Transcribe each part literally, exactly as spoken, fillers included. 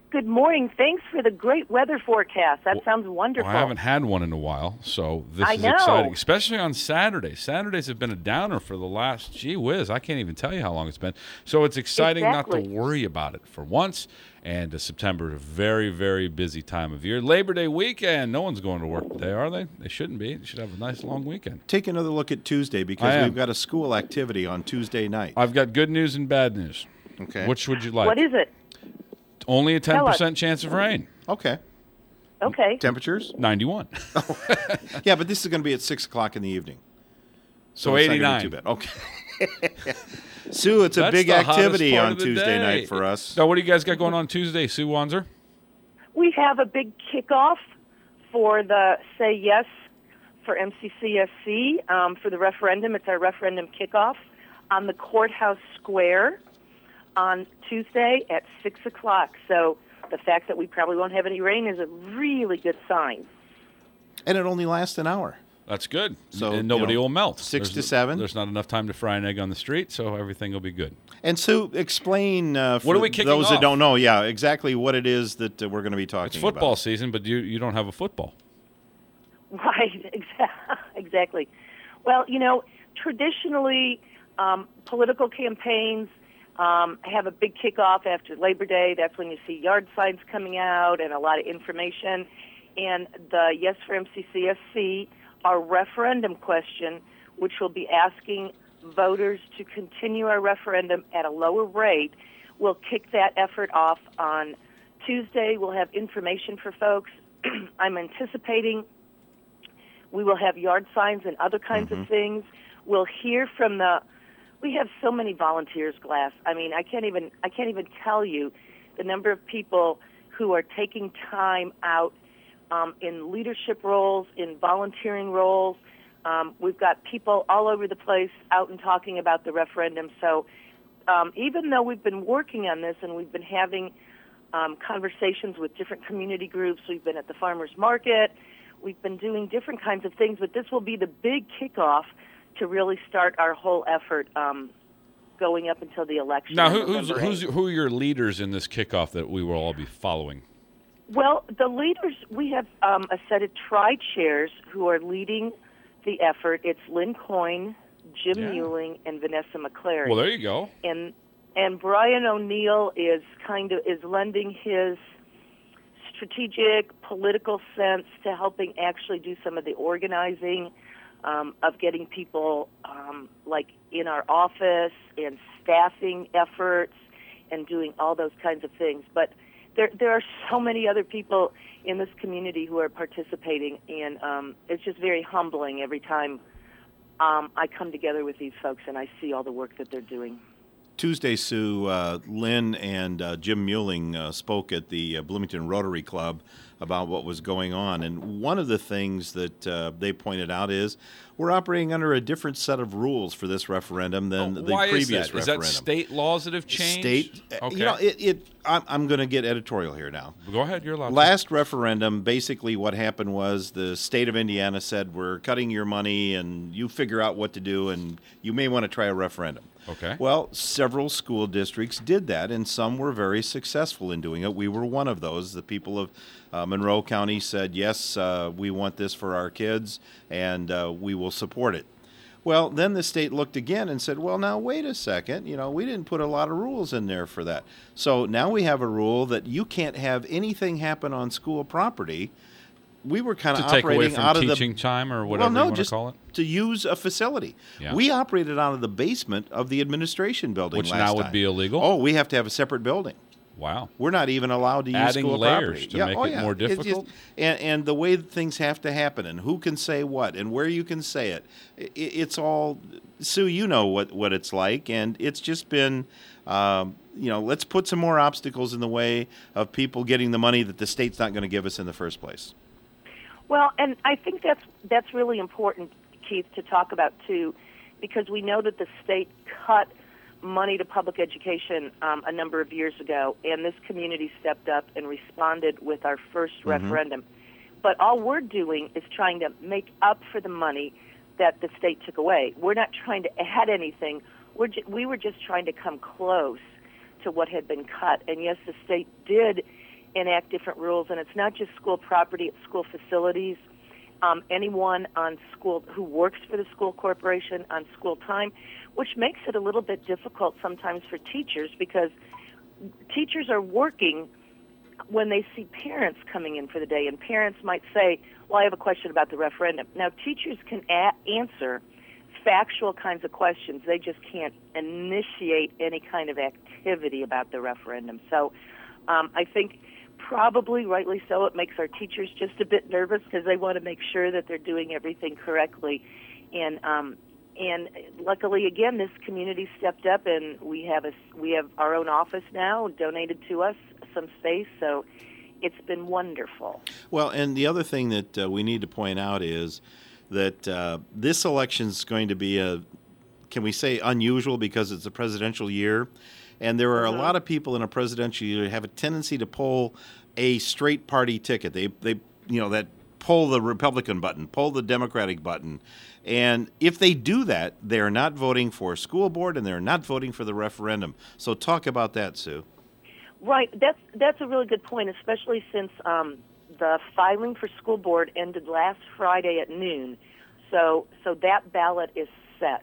Good morning. Thanks for the great weather forecast. That sounds wonderful. Well, I haven't had one in a while, so this I is know. exciting, especially on Saturdays. Saturdays have been a downer for the last, gee whiz, I can't even tell you how long it's been. So it's exciting Exactly. not to worry about it for once. And uh, September is a very, very busy time of year. Labor Day weekend. No one's going to work today, are they? They shouldn't be. They should have a nice long weekend. Take another look at Tuesday I because am. we've got a school activity on Tuesday night. I've got good news and bad news. Okay. Which would you like? What is it? Only a ten Tell us. percent chance of rain. Okay. Okay. Temperatures? ninety-one. Yeah, but this is going to be at six o'clock in the evening. So it's not eighty-nine. gonna be too bad. Okay. Sue, it's a That's big the hottest activity part on of the Tuesday day. night for us. So what do you guys got going on Tuesday, Sue Wanzer? We have a big kickoff for the Say Yes for M C C S C um, for the referendum. It's our referendum kickoff on the Courthouse Square on Tuesday at six o'clock. So the fact that we probably won't have any rain is a really good sign. And it only lasts an hour. That's good. So, and nobody you know, will melt. six There's- to seven. There's not enough time to fry an egg on the street, so everything will be good. And Sue, explain uh, for What are we kicking those off? that don't know, yeah, exactly what it is that uh, we're going to be talking It's football about. season, but you, you don't have a football. Right, exa- exactly. Well, you know, traditionally, um, political campaigns um, have a big kickoff after Labor Day. That's when you see yard signs coming out and a lot of information. And the Yes for M C C S C, our referendum question, which will be asking voters to continue our referendum at a lower rate, will kick that effort off on Tuesday. We'll have information for folks. I'm anticipating we will have yard signs and other kinds Mm-hmm. of things. We'll hear from the. We have so many volunteers, Glass. I mean, I can't even. I can't even tell you the number of people who are taking time out um, in leadership roles, in volunteering roles. Um, we've got people all over the place out and talking about the referendum. So um, even though we've been working on this and we've been having um, conversations with different community groups, we've been at the farmers market. We've been doing different kinds of things, but this will be the big kickoff to really start our whole effort um, going up until the election. Now, on who, who's, November who's, eighth. who are your leaders in this kickoff that we will all be following? Well, the leaders, we have um, a set of tri-chairs who are leading the effort. It's Lynn Coyne, Jim Yeah. Muelling, and Vanessa McClary. Well, there you go. and and Brian O'Neill is kind of is lending his strategic political sense to helping actually do some of the organizing um, of getting people um, like in our office and staffing efforts and doing all those kinds of things. But there there are so many other people in this community who are participating, and um, it's just very humbling every time um, I come together with these folks and I see all the work that they're doing. Tuesday, Sue, uh, Lynn and uh, Jim Muelling uh, spoke at the uh, Bloomington Rotary Club about what was going on. And one of the things that uh, they pointed out is we're operating under a different set of rules for this referendum than the Why previous is that? referendum. Is that state laws that have changed? State, Okay. you know, it. it I'm, I'm going to get editorial here now. Go ahead. You're allowed to. Last referendum, basically what happened was the state of Indiana said, we're cutting your money and you figure out what to do and you may want to try a referendum. Okay. Well, several school districts did that, and some were very successful in doing it. We were one of those. The people of uh, Monroe County said, yes, uh, we want this for our kids, and uh, we will support it. Well, then the state looked again and said, well, now, wait a second. You know, we didn't put a lot of rules in there for that. So now we have a rule that you can't have anything happen on school property. We were kind to of take operating away from out of the teaching time or whatever well, no, you want just to call it? to use a facility. Yeah. We operated out of the basement of the administration building Which last now would time. be illegal? Oh, we have to have a separate building. Wow. We're not even allowed to use Adding school layers property. to yeah, make oh, it yeah. more It's just- difficult? and, and the way that things have to happen and who can say what and where you can say it, it it's all, Sue, you know what, what it's like, and it's just been, um, you know, let's put some more obstacles in the way of people getting the money that the state's not going to give us in the first place. Well, and I think that's that's really important, Keith, to talk about too, because we know that the state cut money to public education um, a number of years ago, and this community stepped up and responded with our first Mm-hmm. referendum. But all we're doing is trying to make up for the money that the state took away. We're not trying to add anything. We're ju- we were just trying to come close to what had been cut. And yes, the state did enact different rules, and it's not just school property, it's school facilities. Um, anyone on school who works for the school corporation on school time, which makes it a little bit difficult sometimes for teachers because teachers are working when they see parents coming in for the day, and parents might say, well, I have a question about the referendum. Now, teachers can a- answer factual kinds of questions. They just can't initiate any kind of activity about the referendum. So um, I think probably rightly so, it makes our teachers just a bit nervous because they want to make sure that they're doing everything correctly. And um, and luckily, again, this community stepped up, and we have a we have our own office now, donated to us some space. So it's been wonderful. Well, and the other thing that uh, we need to point out is that uh, this election is going to be a, can we say, unusual because it's a presidential year, and there are Mm-hmm. a lot of people in a presidential year who have a tendency to pull a straight party ticket. They they you know that pull the Republican button, pull the Democratic button, and if they do that, they're not voting for a school board and they're not voting for the referendum. So talk about that, Sue. Right. That's that's a really good point, especially since um, the filing for school board ended last Friday at noon. So so that ballot is set.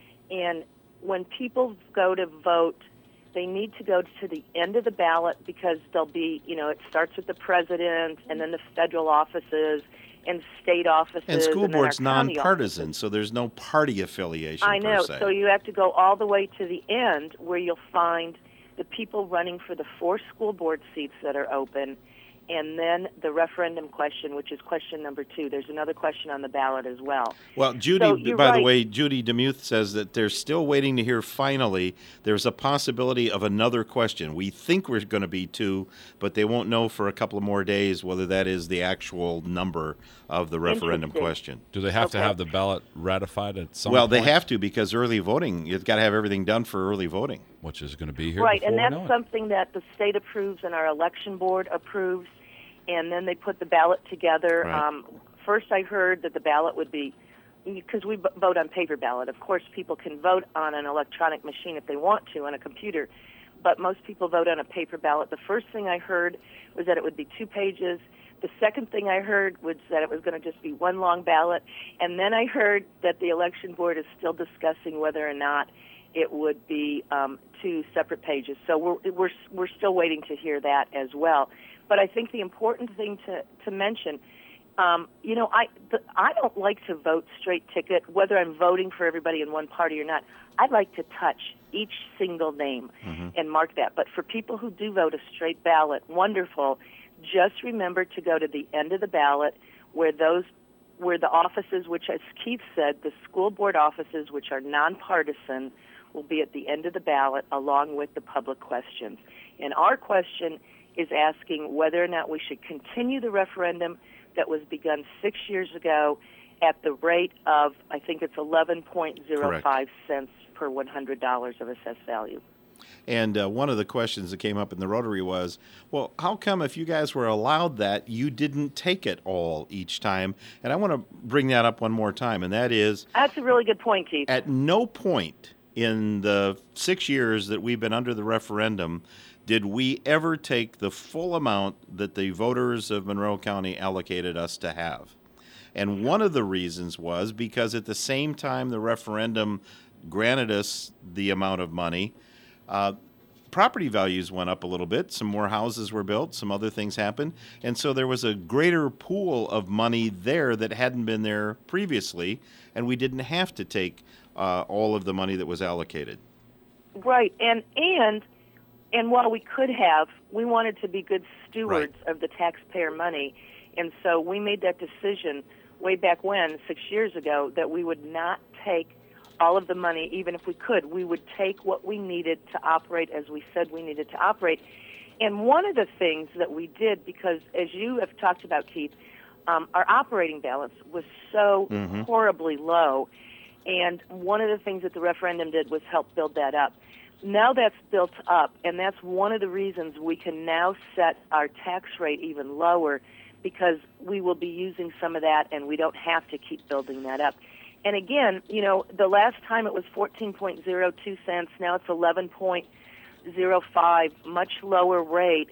And when people go to vote, they need to go to the end of the ballot because there'll be, you know, it starts with the president and then the federal offices and state offices. And school and then our board's county nonpartisan, offices. so there's no party affiliation I know. per se. So you have to go all the way to the end where you'll find the people running for the four school board seats that are open, and then the referendum question, which is question number two. There's another question on the ballot as well. Well, Judy, So you're by the right. way, Judy Demuth says that they're still waiting to hear finally. There's a possibility of another question. We think we're going to be two, but they won't know for a couple of more days whether that is the actual number of the referendum Interesting. question. Do they have to Okay. have the ballot ratified at some Well, point? they have to because early voting, you've got to have everything done for early voting. Which is going to be here Right, before and we that's know it. something that the state approves and our election board approves, and then they put the ballot together. Right. Um, first I heard that the ballot would be, because we b- vote on paper ballot. Of course, people can vote on an electronic machine if they want to, on a computer, but most people vote on a paper ballot. The first thing I heard was that it would be two pages. The second thing I heard was that it was going to just be one long ballot, and then I heard that the election board is still discussing whether or not it would be um, two separate pages. So we're, we're, we're still waiting to hear that as well. But I think the important thing to, to mention, um, you know, I, the, I don't like to vote straight ticket, whether I'm voting for everybody in one party or not. I'd like to touch each single name Mm-hmm. and mark that. But for people who do vote a straight ballot, wonderful. Just remember to go to the end of the ballot where those where the offices, which as Keith said, the school board offices, which are nonpartisan, will be at the end of the ballot along with the public questions. And our question is asking whether or not we should continue the referendum that was begun six years ago at the rate of, I think it's eleven point zero five cents per one hundred dollars of assessed value. And uh, one of the questions that came up in the Rotary was, well, how come if you guys were allowed that, you didn't take it all each time? And I want to bring that up one more time, and that is, That's a really good point, Keith. at no point in the six years that we've been under the referendum did we ever take the full amount that the voters of Monroe County allocated us to have. And one of the reasons was because at the same time the referendum granted us the amount of money, uh, property values went up a little bit. Some more houses were built. Some other things happened. And so there was a greater pool of money there that hadn't been there previously, and we didn't have to take uh, all of the money that was allocated. Right, and and and while we could have, we wanted to be good stewards of the taxpayer money, and so we made that decision way back when, six years ago, that we would not take all of the money, even if we could. We would take what we needed to operate as we said we needed to operate. And one of the things that we did, because as you have talked about, Keith, um, our operating balance was so Mm-hmm. horribly low, and one of the things that the referendum did was help build that up. Now that's built up, and that's one of the reasons we can now set our tax rate even lower, because we will be using some of that and we don't have to keep building that up. And again, you know, the last time it was fourteen point zero two cents, now it's eleven point zero five, much lower rate.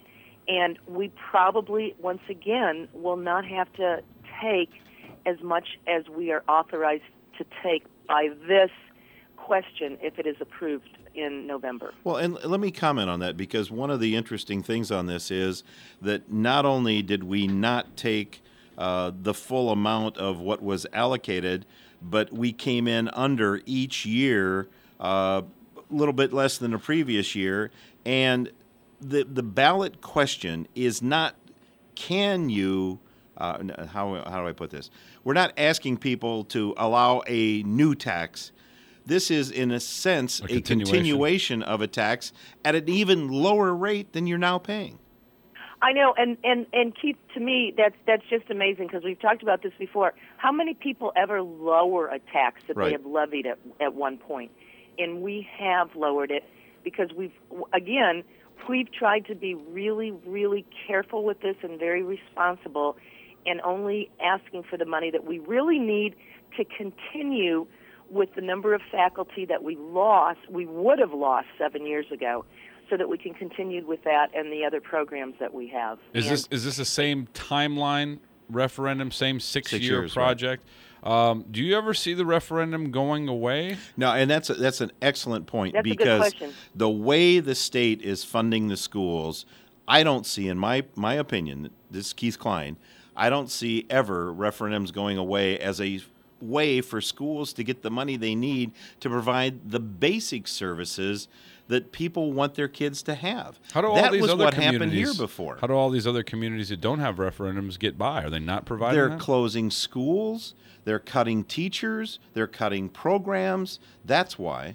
And we probably, once again, will not have to take as much as we are authorized to take by this question if it is approved in November. Well, and let me comment on that, because one of the interesting things on this is that not only did we not take uh, the full amount of what was allocated, but we came in under each year, uh, a little bit less than the previous year. And the the ballot question is not, can you, uh, how how do I put this? We're not asking people to allow a new tax. This is, in a sense, a, a continuation. continuation of a tax at an even lower rate than you're now paying. I know, and, and, and Keith, to me, that's that's just amazing, because we've talked about this before. How many people ever lower a tax that Right. they have levied at, at one point? And we have lowered it because we've, again, we've tried to be really, really careful with this and very responsible, and only asking for the money that we really need to continue with the number of faculty that we lost, we would have lost seven years ago, so that we can continue with that and the other programs that we have. Is And this is this the same timeline referendum, same six-year Six years, project? Um, do you ever see the referendum going away? No, and that's a, that's an excellent point, That's a good because question. the way the state is funding the schools, I don't see, in my my opinion, this is Keith Klein, I don't see ever referendums going away as a way for schools to get the money they need to provide the basic services that people want their kids to have. How do all that these was other what communities, happened here before. How do all these other communities that don't have referendums get by? Are they not providing They're that? closing schools, they're cutting teachers, they're cutting programs. That's why.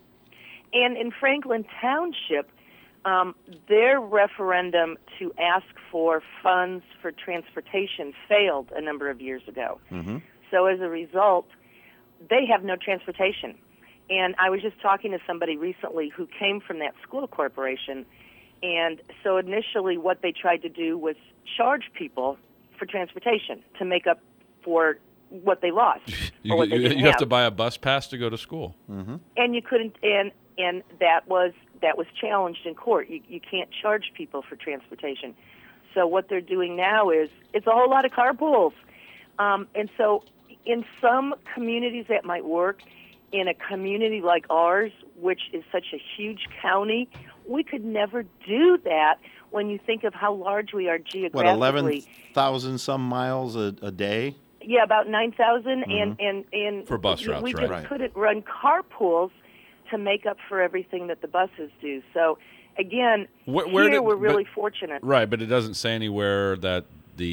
And in Franklin Township, um, their referendum to ask for funds for transportation failed a number of years ago. Mm-hmm. So as a result, they have no transportation. And I was just talking to somebody recently who came from that school corporation. And so initially what they tried to do was charge people for transportation to make up for what they lost. You, or what they you, didn't you have to buy a bus pass to go to school. Mm-hmm. And you couldn't, and and that was that was challenged in court. You you can't charge people for transportation. So what they're doing now is it's a whole lot of carpools. Um, and so in some communities that might work, in a community like ours, which is such a huge county, we could never do that when you think of how large we are geographically. What, eleven thousand some miles a, a day? Yeah, about nine thousand, mm-hmm. and, and, and for bus routes, we right? just right. couldn't run carpools to make up for everything that the buses do. So, again, Where, where here did, we're really but, fortunate. Right, but it doesn't say anywhere that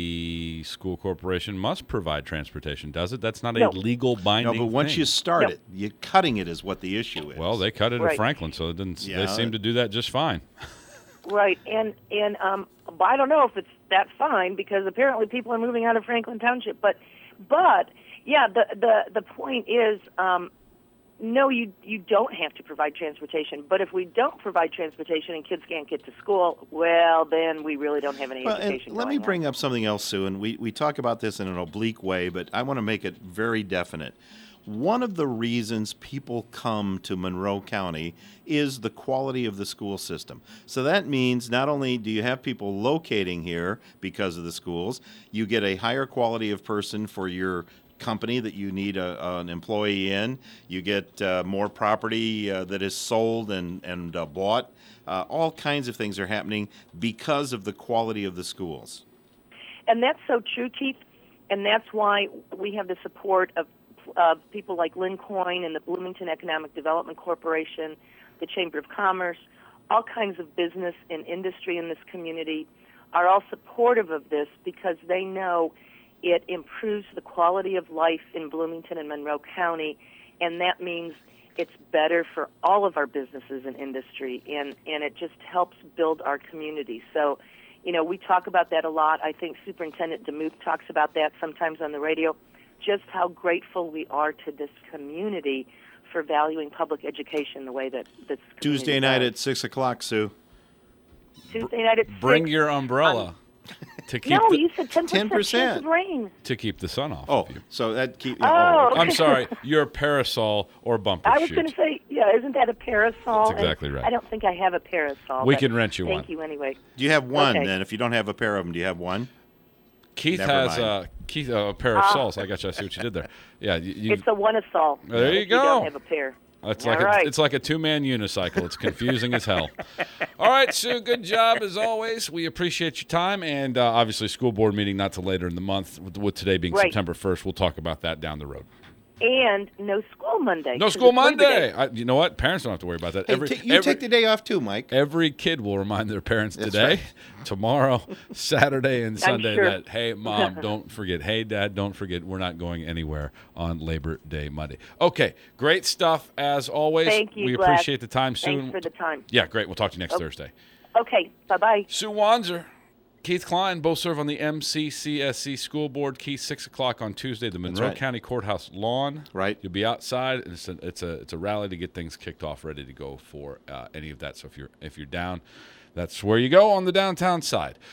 the school corporation must provide transportation, does it? That's not No. a legal binding No, but once thing. you start No. it, you cutting it is what the issue is. Well, they cut it Right. at Franklin, so it didn't, Yeah, they seem it- to do that just fine. Right, and and um, but I don't know if it's that fine, because apparently people are moving out of Franklin Township. But but yeah, the the the point is, um, no, you you don't have to provide transportation. But if we don't provide transportation and kids can't get to school, well, then we really don't have any Well, and education. let me going on. bring up something else, Sue, and we, we talk about this in an oblique way, but I want to make it very definite. One of the reasons people come to Monroe County is the quality of the school system. So that means not only do you have people locating here because of the schools, you get a higher quality of person for your company that you need a, an employee in. You get uh, more property uh, that is sold and, and uh, bought. Uh, all kinds of things are happening because of the quality of the schools. And that's so true, Keith. And that's why we have the support of uh, people like Lynn Coyne and the Bloomington Economic Development Corporation, the Chamber of Commerce. All kinds of business and industry in this community are all supportive of this, because they know it improves the quality of life in Bloomington and Monroe County, and that means it's better for all of our businesses and industry, and, and it just helps build our community. So, you know, we talk about that a lot. I think Superintendent DeMuth talks about that sometimes on the radio, just how grateful we are to this community for valuing public education the way that this community Tuesday night does. at six o'clock, Sue. Tuesday night at Bring six. your umbrella to keep No, the, you said ten percent ten percent. chance of rain. to keep the sun off Oh, of you. so that keep. Oh. I'm sorry, your parasol or bumper I was shoot. going to say, yeah, Yeah, isn't that a parasol? That's exactly And right. I don't think I have a parasol. We but can rent you thank one. Thank you anyway. Do you have one Okay. then? If you don't have a pair of them, do you have one? Keith Never has mind. uh, Keith uh, a pair of Ah. salts. I got you. I see what you did there. Yeah, you, you, It's a one assault. There you if go. You don't have a pair. it's All like right. a, it's like a two man unicycle. It's confusing as hell. All right, Sue. Good job as always. We appreciate your time, and uh, obviously school board meeting not till later in the month. With, with today being Right. September first, we'll talk about that down the road. And no school Monday. No 'cause school it's Labor Monday. Day. I, you know what? Parents don't have to worry about that. Hey, every, ta- you every, take the day off too, Mike. every kid will remind their parents That's today, right. tomorrow, Saturday, and Sunday sure. that, hey, Mom, don't forget. Hey, Dad, don't forget. We're not going anywhere on Labor Day Monday. Okay, great stuff as always. Thank you, We Gladys. appreciate the time, Sue. Thanks for the time. Yeah, great. We'll talk to you next Okay. Thursday. Okay, bye-bye. Sue Wanzer, Keith Klein, both serve on the M C C S C School Board. Keith, six o'clock on Tuesday, the Monroe right. County Courthouse lawn. Right. You'll be outside. And it's a it's a it's a rally to get things kicked off, ready to go for uh, any of that. So if you're if you're down, that's where you go on the downtown side.